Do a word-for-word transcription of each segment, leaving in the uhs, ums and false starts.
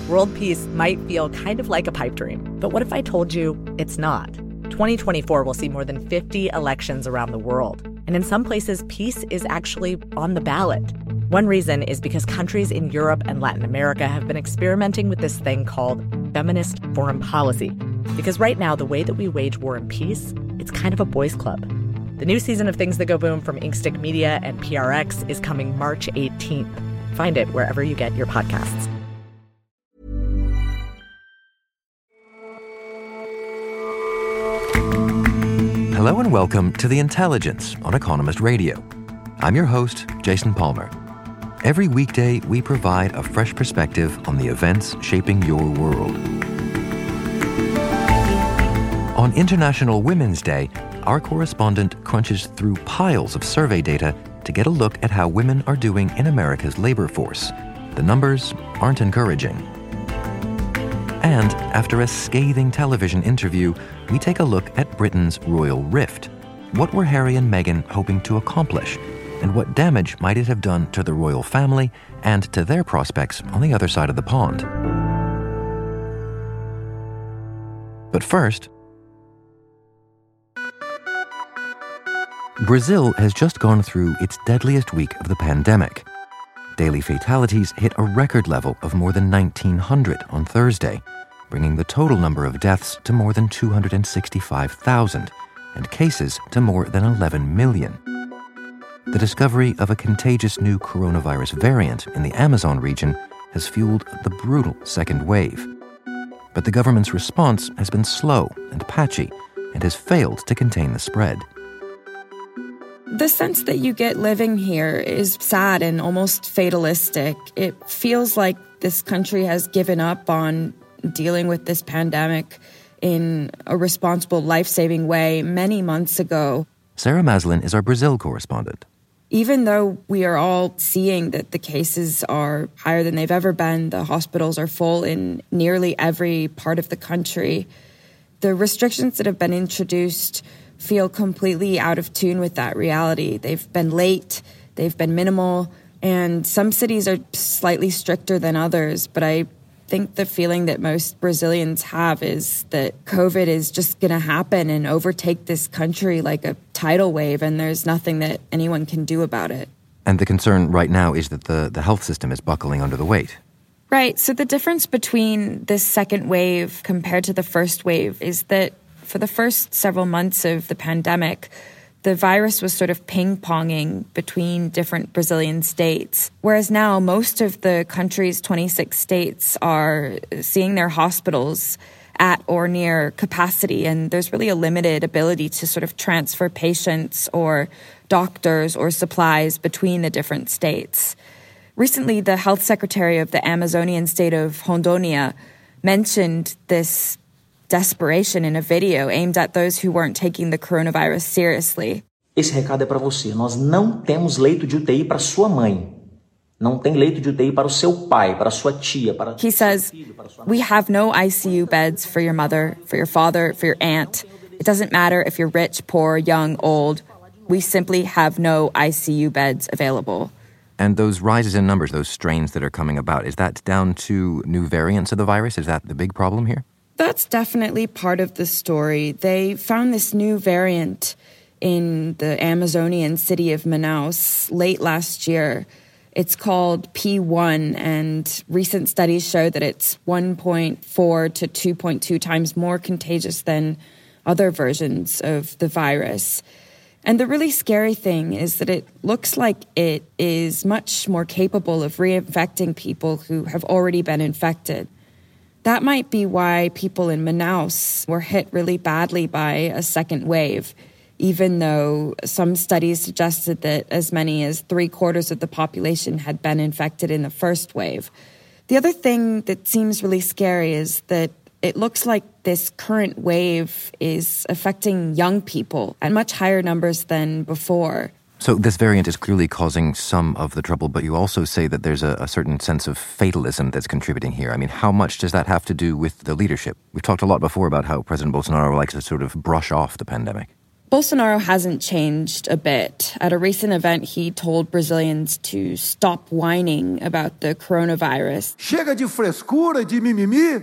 World peace might feel kind of like a pipe dream, but what if I told you it's not? twenty twenty-four will see more than fifty elections around the world, and in some places, peace is actually on the ballot. One reason is because countries in Europe and Latin America have been experimenting with this thing called feminist foreign policy. Because right now, the way that we wage war and peace, it's kind of a boys' club. The new season of Things That Go Boom from Inkstick Media and P R X is coming March eighteenth. Find it wherever you get your podcasts. Hello and welcome to The Intelligence on Economist Radio. I'm your host, Jason Palmer. Every weekday, we provide a fresh perspective on the events shaping your world. On International Women's Day, our correspondent crunches through piles of survey data to get a look at how women are doing in America's labor force. The numbers aren't encouraging. And after a scathing television interview, we take a look at Britain's royal rift. What were Harry and Meghan hoping to accomplish? And what damage might it have done to the royal family and to their prospects on the other side of the pond? But first, Brazil has just gone through its deadliest week of the pandemic. Daily fatalities hit a record level of more than nineteen hundred on Thursday, bringing the total number of deaths to more than two hundred sixty-five thousand and cases to more than eleven million. The discovery of a contagious new coronavirus variant in the Amazon region has fueled the brutal second wave. But the government's response has been slow and patchy and has failed to contain the spread. The sense that you get living here is sad and almost fatalistic. It feels like this country has given up on dealing with this pandemic in a responsible, life-saving way many months ago. Sarah Maslin is our Brazil correspondent. Even though we are all seeing that the cases are higher than they've ever been, the hospitals are full in nearly every part of the country, the restrictions that have been introduced feel completely out of tune with that reality. They've been late, they've been minimal, and some cities are slightly stricter than others, but I think the feeling that most Brazilians have is that COVID is just going to happen and overtake this country like a tidal wave, and there's nothing that anyone can do about it. And the concern right now is that the, the health system is buckling under the weight. Right. So the difference between this second wave compared to the first wave is that for the first several months of the pandemic, the virus was sort of ping-ponging between different Brazilian states. Whereas now, most of the country's twenty-six states are seeing their hospitals at or near capacity, and there's really a limited ability to sort of transfer patients or doctors or supplies between the different states. Recently, the health secretary of the Amazonian state of Rondônia mentioned this desperation in a video aimed at those who weren't taking the coronavirus seriously. Esse recado é para você. Nós não temos leito de U T I para sua mãe. Não tem leito de U T I para o seu pai, para sua tia, para He says, we have no I C U beds for your mother, for your father, for your aunt. It doesn't matter if you're rich, poor, young, old. We simply have no I C U beds available. And those rises in numbers, those strains that are coming about, is that down to new variants of the virus? Is that the big problem here? That's definitely part of the story. They found this new variant in the Amazonian city of Manaus late last year. It's called P one, and recent studies show that it's one point four to two point two times more contagious than other versions of the virus. And the really scary thing is that it looks like it is much more capable of reinfecting people who have already been infected. That might be why people in Manaus were hit really badly by a second wave, even though some studies suggested that as many as three quarters of the population had been infected in the first wave. The other thing that seems really scary is that it looks like this current wave is affecting young people at much higher numbers than before. So this variant is clearly causing some of the trouble, but you also say that there's a, a certain sense of fatalism that's contributing here. I mean, how much does that have to do with the leadership? We've talked a lot before about how President Bolsonaro likes to sort of brush off the pandemic. Bolsonaro hasn't changed a bit. At a recent event, he told Brazilians to stop whining about the coronavirus. Chega de frescura, de mimimi.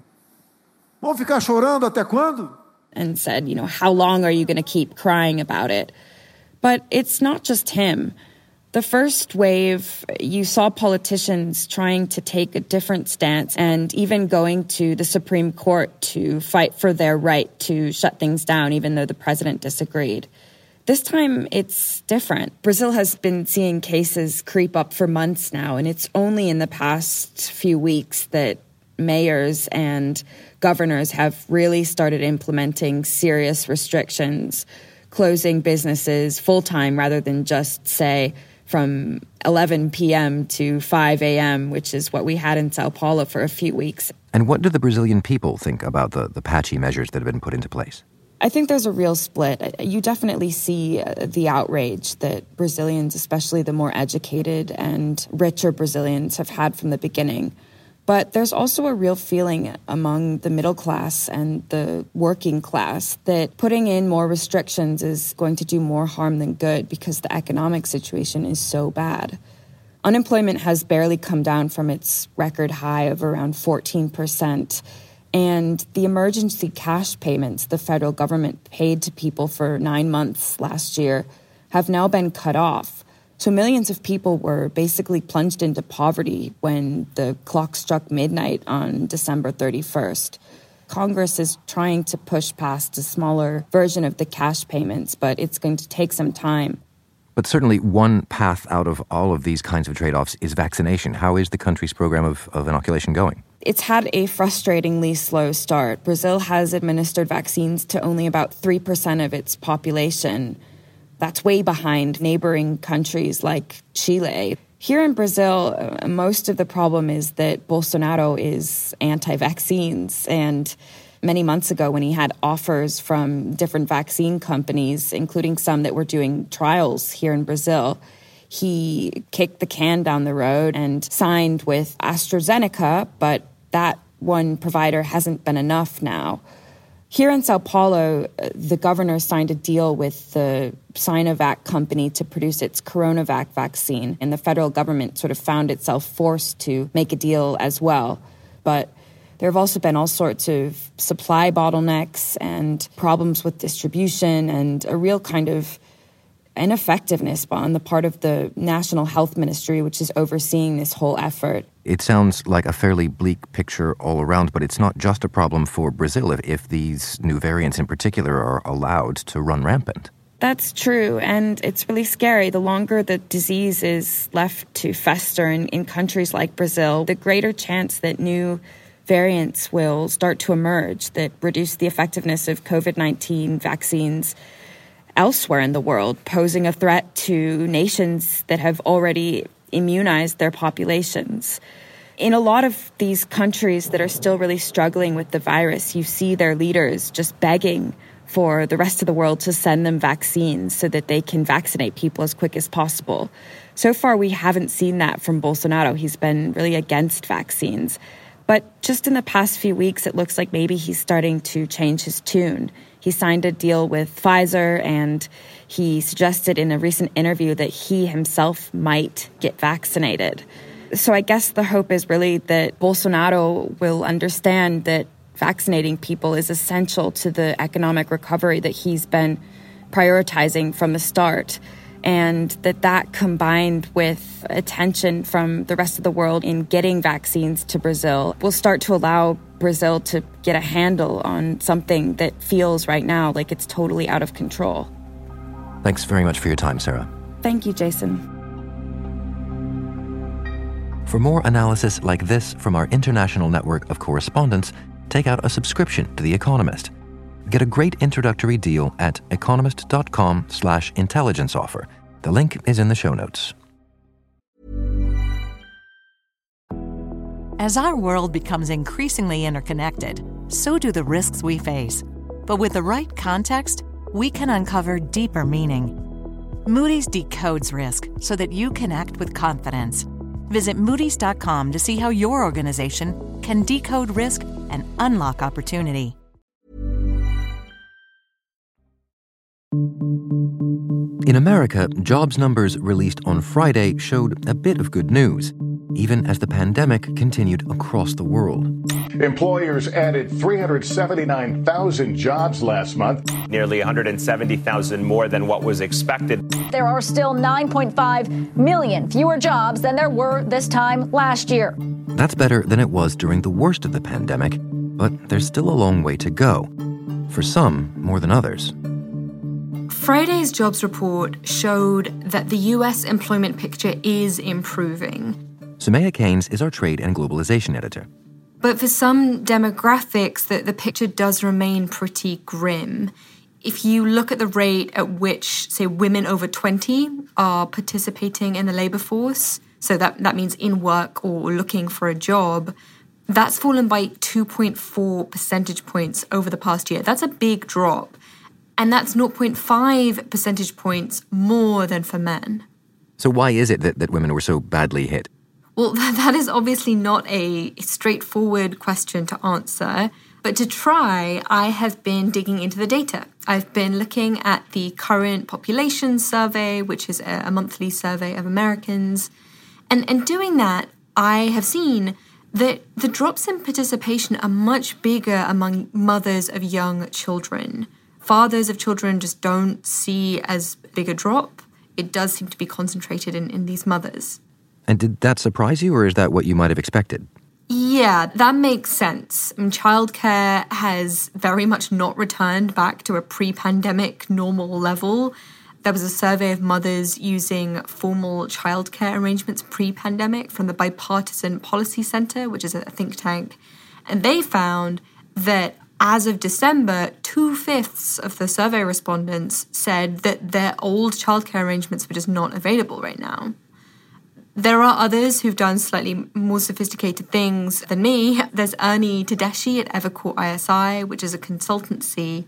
Vão ficar chorando até quando? And said, you know, how long are you going to keep crying about it? But it's not just him. The first wave, you saw politicians trying to take a different stance and even going to the Supreme Court to fight for their right to shut things down, even though the president disagreed. This time, it's different. Brazil has been seeing cases creep up for months now, and it's only in the past few weeks that mayors and governors have really started implementing serious restrictions, closing businesses full-time rather than just, say, from eleven p.m. to five a.m., which is what we had in Sao Paulo for a few weeks. And what do the Brazilian people think about the, the patchy measures that have been put into place? I think there's a real split. You definitely see the outrage that Brazilians, especially the more educated and richer Brazilians, have had from the beginning. But there's also a real feeling among the middle class and the working class that putting in more restrictions is going to do more harm than good because the economic situation is so bad. Unemployment has barely come down from its record high of around fourteen percent. And the emergency cash payments the federal government paid to people for nine months last year have now been cut off. So millions of people were basically plunged into poverty when the clock struck midnight on December thirty-first. Congress is trying to push past a smaller version of the cash payments, but it's going to take some time. But certainly one path out of all of these kinds of trade-offs is vaccination. How is the country's program of, of inoculation going? It's had a frustratingly slow start. Brazil has administered vaccines to only about three percent of its population. That's way behind neighboring countries like Chile. Here in Brazil, uh, most of the problem is that Bolsonaro is anti-vaccines. And many months ago, when he had offers from different vaccine companies, including some that were doing trials here in Brazil, he kicked the can down the road and signed with AstraZeneca, but that one provider hasn't been enough now. Here in Sao Paulo, the governor signed a deal with the Sinovac company to produce its CoronaVac vaccine, and the federal government sort of found itself forced to make a deal as well. But there have also been all sorts of supply bottlenecks and problems with distribution and a real kind of ineffectiveness on the part of the National Health Ministry, which is overseeing this whole effort. It sounds like a fairly bleak picture all around, but it's not just a problem for Brazil if, if these new variants in particular are allowed to run rampant. That's true, and it's really scary. The longer the disease is left to fester in, in countries like Brazil, the greater chance that new variants will start to emerge that reduce the effectiveness of COVID nineteen vaccines elsewhere in the world, posing a threat to nations that have already immunized their populations. In a lot of these countries that are still really struggling with the virus, you see their leaders just begging for the rest of the world to send them vaccines so that they can vaccinate people as quick as possible. So far, we haven't seen that from Bolsonaro. He's been really against vaccines. But just in the past few weeks, it looks like maybe he's starting to change his tune. He signed a deal with Pfizer, and he suggested in a recent interview that he himself might get vaccinated. So I guess the hope is really that Bolsonaro will understand that vaccinating people is essential to the economic recovery that he's been prioritizing from the start, and that that combined with attention from the rest of the world in getting vaccines to Brazil will start to allow Brazil to get a handle on something that feels right now like it's totally out of control. Thanks very much for your time, Sarah. Thank you, Jason. For more analysis like this from our international network of correspondents, take out a subscription to The Economist. Get a great introductory deal at economist.com slash intelligence offer. The link is in the show notes. As our world becomes increasingly interconnected, so do the risks we face. But with the right context, we can uncover deeper meaning. Moody's decodes risk so that you can act with confidence. Visit moodys dot com to see how your organization can decode risk and unlock opportunity. In America, jobs numbers released on Friday showed a bit of good news, even as the pandemic continued across the world. Employers added three hundred seventy-nine thousand jobs last month. Nearly one hundred seventy thousand more than what was expected. There are still nine point five million fewer jobs than there were this time last year. That's better than it was during the worst of the pandemic, but there's still a long way to go. For some, more than others. Friday's jobs report showed that the U S employment picture is improving. Soumaya Keynes is our trade and globalization editor. But for some demographics, the, the picture does remain pretty grim. If you look at the rate at which, say, women over twenty are participating in the labor force, so that, that means in work or looking for a job, that's fallen by two point four percentage points over the past year. That's a big drop. And that's zero point five percentage points more than for men. So why is it that, that women were so badly hit? Well, that is obviously not a straightforward question to answer. But to try, I have been digging into the data. I've been looking at the current population survey, which is a monthly survey of Americans. And, and doing that, I have seen that the drops in participation are much bigger among mothers of young children. Fathers of children just don't see as big a drop. It does seem to be concentrated in, in these mothers. And did that surprise you, or is that what you might have expected? Yeah, that makes sense. I mean, childcare has very much not returned back to a pre-pandemic normal level. There was a survey of mothers using formal childcare arrangements pre-pandemic from the Bipartisan Policy Center, which is a think tank. And they found that as of December, two-fifths of the survey respondents said that their old childcare arrangements were just not available right now. There are others who've done slightly more sophisticated things than me. There's Ernie Tedeschi at Evercore I S I, which is a consultancy.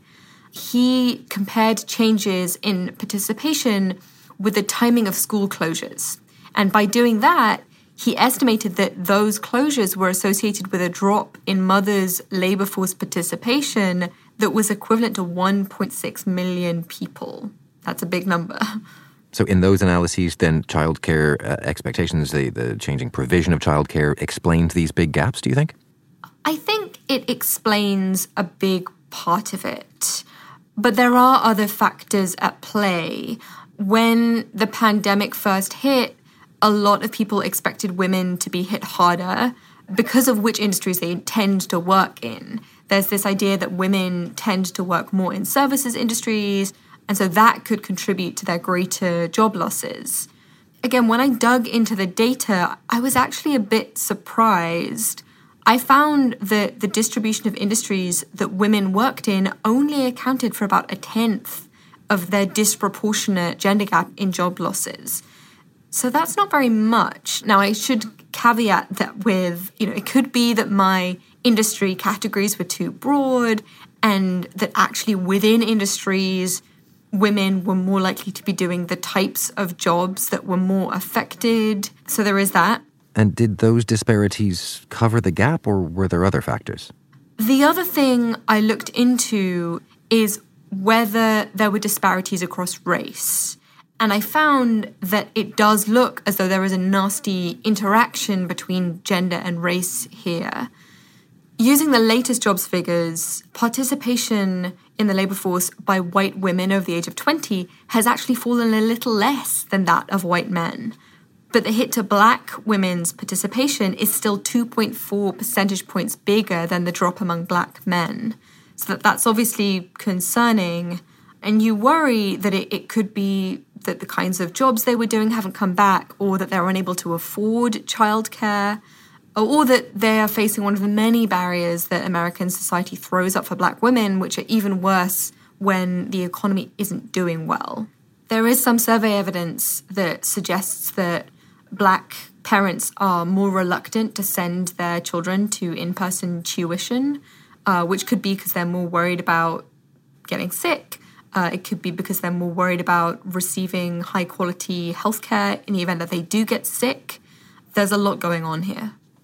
He compared changes in participation with the timing of school closures. And by doing that, he estimated that those closures were associated with a drop in mothers' labor force participation that was equivalent to one point six million people. That's a big number. So in those analyses, then childcare uh, expectations, the, the changing provision of childcare explains these big gaps, do you think? I think it explains a big part of it. But there are other factors at play. When the pandemic first hit, a lot of people expected women to be hit harder because of which industries they tend to work in. There's this idea that women tend to work more in services industries, and so that could contribute to their greater job losses. Again, when I dug into the data, I was actually a bit surprised. I found that the distribution of industries that women worked in only accounted for about a tenth of their disproportionate gender gap in job losses. So that's not very much. Now, I should caveat that with, you know, it could be that my industry categories were too broad and that actually within industries, women were more likely to be doing the types of jobs that were more affected. So there is that. And did those disparities cover the gap, or were there other factors? The other thing I looked into is whether there were disparities across race. And I found that it does look as though there is a nasty interaction between gender and race here. Using the latest jobs figures, participation in the labor force by white women over the age of twenty has actually fallen a little less than that of white men. But the hit to black women's participation is still two point four percentage points bigger than the drop among black men. So that, that's obviously concerning. And you worry that it, it could be that the kinds of jobs they were doing haven't come back, or that they're unable to afford childcare, or that they are facing one of the many barriers that American society throws up for black women, which are even worse when the economy isn't doing well. There is some survey evidence that suggests that black parents are more reluctant to send their children to in-person tuition, uh, which could be because they're more worried about getting sick. Uh, it could be because they're more worried about receiving high-quality healthcare in the event that they do get sick. There's a lot going on here.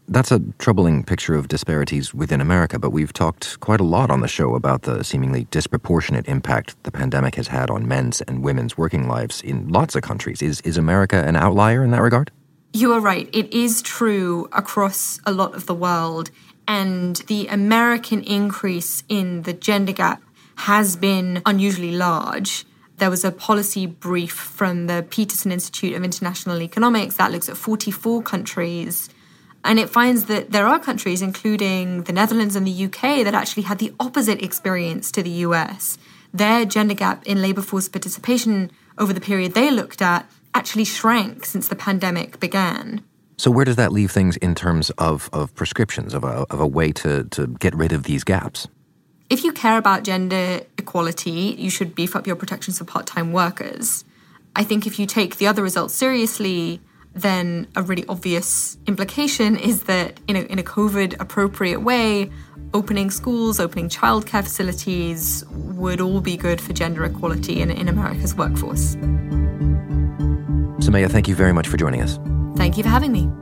That's a troubling picture of disparities within America, but we've talked quite a lot on the show about the seemingly disproportionate impact the pandemic has had on men's and women's working lives in lots of countries. Is, is America an outlier in that regard? You are right. It is true across a lot of the world. And the American increase in the gender gap has been unusually large. There was a policy brief from the Peterson Institute of International Economics that looks at forty-four countries. And it finds that there are countries, including the Netherlands and the U K, that actually had the opposite experience to the U S. Their gender gap in labour force participation over the period they looked at actually shrank since the pandemic began. So where does that leave things in terms of, of prescriptions, of a, of a way to, to get rid of these gaps? If you care about gender equality, you should beef up your protections for part-time workers. I think if you take the other results seriously, then a really obvious implication is that in a, in a COVID-appropriate way, opening schools, opening childcare facilities would all be good for gender equality in, in America's workforce. Soumaya, thank you very much for joining us. Thank you for having me.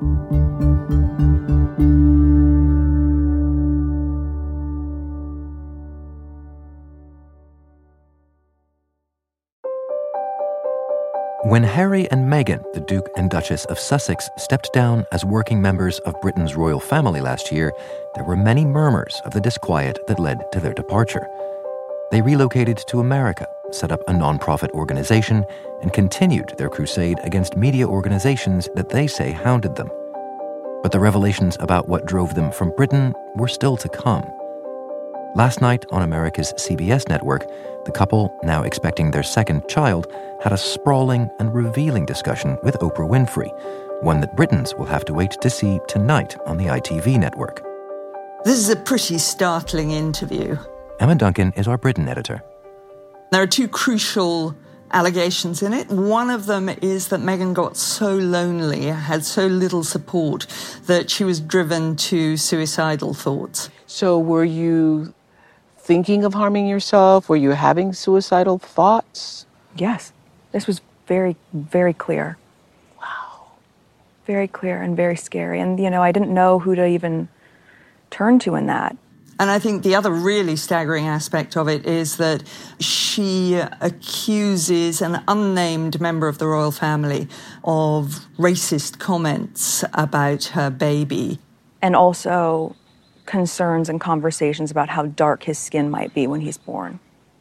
When Harry and Meghan, the Duke and Duchess of Sussex, stepped down as working members of Britain's royal family last year, there were many murmurs of the disquiet that led to their departure. They relocated to America, set up a non-profit organization, and continued their crusade against media organizations that they say hounded them. But the revelations about what drove them from Britain were still to come. Last night on America's C B S network, the couple, now expecting their second child, had a sprawling and revealing discussion with Oprah Winfrey, one that Britons will have to wait to see tonight on the I T V network. This is a pretty startling interview. Emma Duncan is our Britain editor. There are two crucial allegations in it. One of them is that Meghan got so lonely, had so little support, that she was driven to suicidal thoughts. So were you thinking of harming yourself? Were you having suicidal thoughts? Yes. This was very, very clear. Wow. Very clear and very scary. And, you know, I didn't know who to even turn to in that. And I think the other really staggering aspect of it is that she accuses an unnamed member of the royal family of racist comments about her baby. And also concerns and conversations about how dark his skin might be when he's born.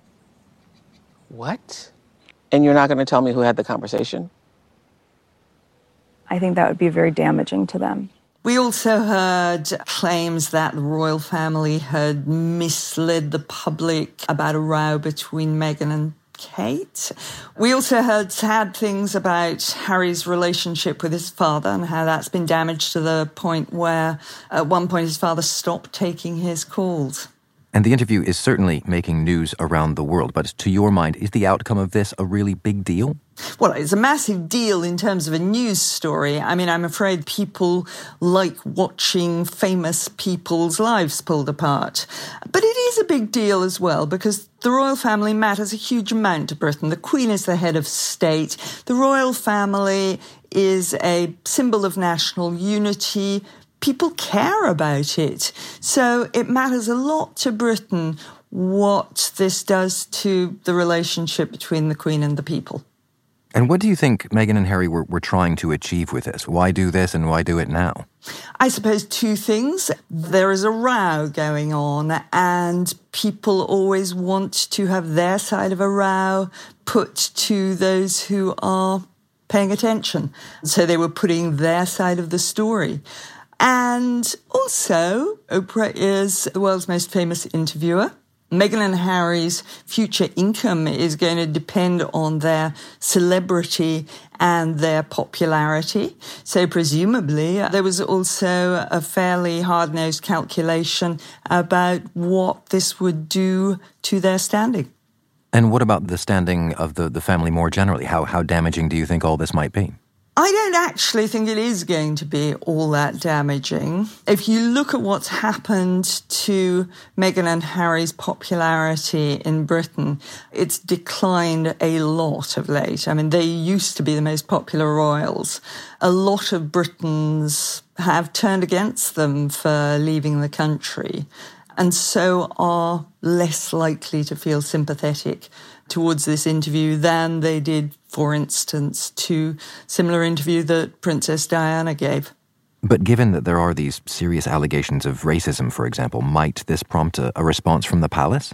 What? And you're not going to tell me who had the conversation? I think that would be very damaging to them. We also heard claims that the royal family had misled the public about a row between Meghan and Kate. We also heard sad things about Harry's relationship with his father and how that's been damaged to the point where at one point his father stopped taking his calls. And the interview is certainly making news around the world, but to your mind, is the outcome of this a really big deal? Well, it's a massive deal in terms of a news story. I mean, I'm afraid people like watching famous people's lives pulled apart. But it is a big deal as well because the royal family matters a huge amount to Britain. The Queen is the head of state. The royal family is a symbol of national unity. People care about it. So it matters a lot to Britain what this does to the relationship between the Queen and the people. And what do you think Meghan and Harry were, were trying to achieve with this? Why do this and why do it now? I suppose two things. There is a row going on and people always want to have their side of a row put to those who are paying attention. So they were putting their side of the story. And also, Oprah is the world's most famous interviewer. Meghan and Harry's future income is going to depend on their celebrity and their popularity. So presumably, there was also a fairly hard-nosed calculation about what this would do to their standing. And what about the standing of the, the family more generally? How, how damaging do you think all this might be? I don't actually think it is going to be all that damaging. If you look at what's happened to Meghan and Harry's popularity in Britain, it's declined a lot of late. I mean, they used to be the most popular royals. A lot of Britons have turned against them for leaving the country, and so are less likely to feel sympathetic towards this interview than they did, for instance, to similar interview that Princess Diana gave. But given that there are these serious allegations of racism, for example, might this prompt a, a response from the palace?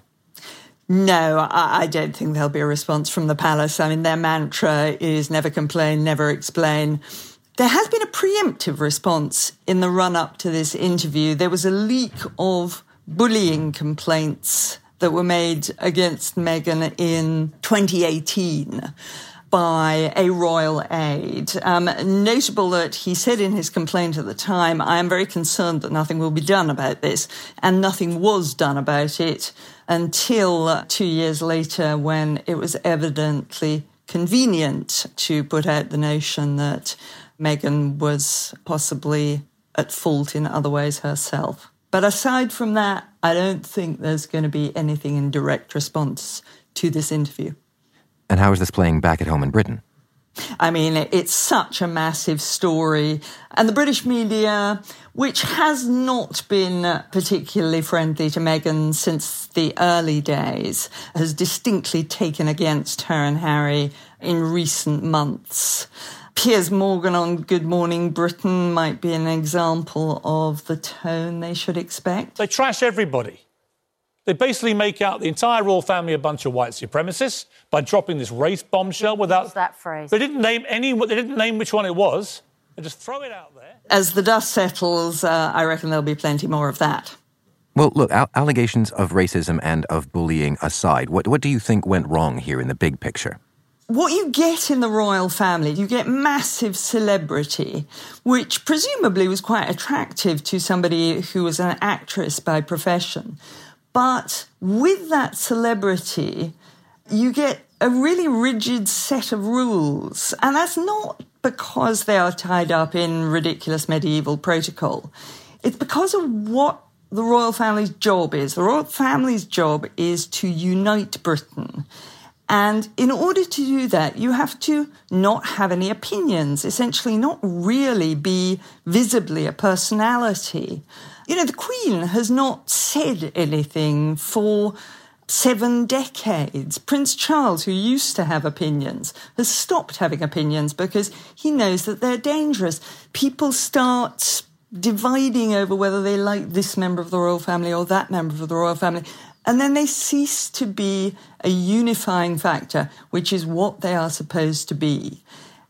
No, I, I don't think there'll be a response from the palace. I mean, their mantra is never complain, never explain. There has been a preemptive response in the run-up to this interview. There was a leak of bullying complaints that were made against Meghan in twenty eighteen by a royal aide. Um, notable that he said in his complaint at the time, I am very concerned that nothing will be done about this, and nothing was done about it until two years later when it was evidently convenient to put out the notion that Meghan was possibly at fault in other ways herself. But aside from that, I don't think there's going to be anything in direct response to this interview. And how is this playing back at home in Britain? I mean, it's such a massive story. And the British media, which has not been particularly friendly to Meghan since the early days, has distinctly taken against her and Harry in recent months. Piers Morgan on Good Morning Britain might be an example of the tone they should expect. They trash everybody. They basically make out the entire royal family a bunch of white supremacists by dropping this race bombshell without... What was that phrase? They didn't name any... They didn't name which one it was. They just throw it out there. As the dust settles, uh, I reckon there'll be plenty more of that. Well, look, allegations of racism and of bullying aside, what, what do you think went wrong here in the big picture? What you get in the royal family, you get massive celebrity, which presumably was quite attractive to somebody who was an actress by profession. But with that celebrity, you get a really rigid set of rules. And that's not because they are tied up in ridiculous medieval protocol. It's because of what the royal family's job is. The royal family's job is to unite Britain. And in order to do that, you have to not have any opinions, essentially not really be visibly a personality. You know, the Queen has not said anything for seven decades. Prince Charles, who used to have opinions, has stopped having opinions because he knows that they're dangerous. People start dividing over whether they like this member of the royal family or that member of the royal family. And then they cease to be a unifying factor, which is what they are supposed to be.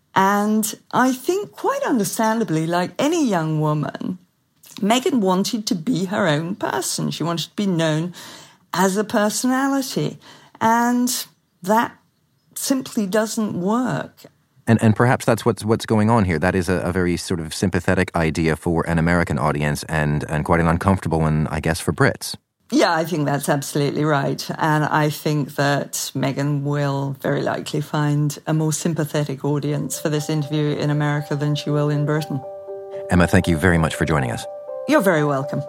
And I think quite understandably, like any young woman, Meghan wanted to be her own person. She wanted to be known as a personality. And that simply doesn't work. And and perhaps that's what's what's going on here. That is a, a very sort of sympathetic idea for an American audience and, and quite an uncomfortable one, I guess, for Brits. Yeah, I think that's absolutely right. And I think that Meghan will very likely find a more sympathetic audience for this interview in America than she will in Britain. Emma, thank you very much for joining us. You're very welcome.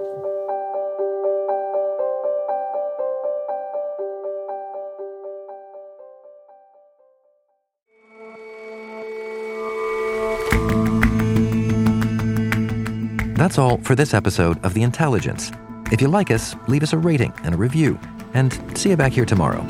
That's all for this episode of The Intelligence. If you like us, leave us a rating and a review. And see you back here tomorrow.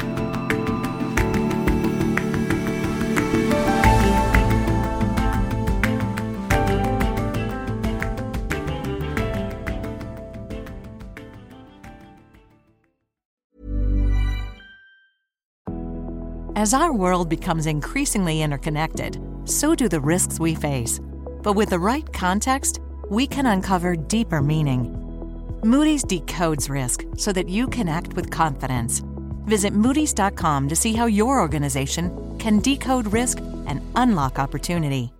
As our world becomes increasingly interconnected, so do the risks we face. But with the right context, we can uncover deeper meaning. Moody's decodes risk so that you can act with confidence. Visit Moody's dot com to see how your organization can decode risk and unlock opportunity.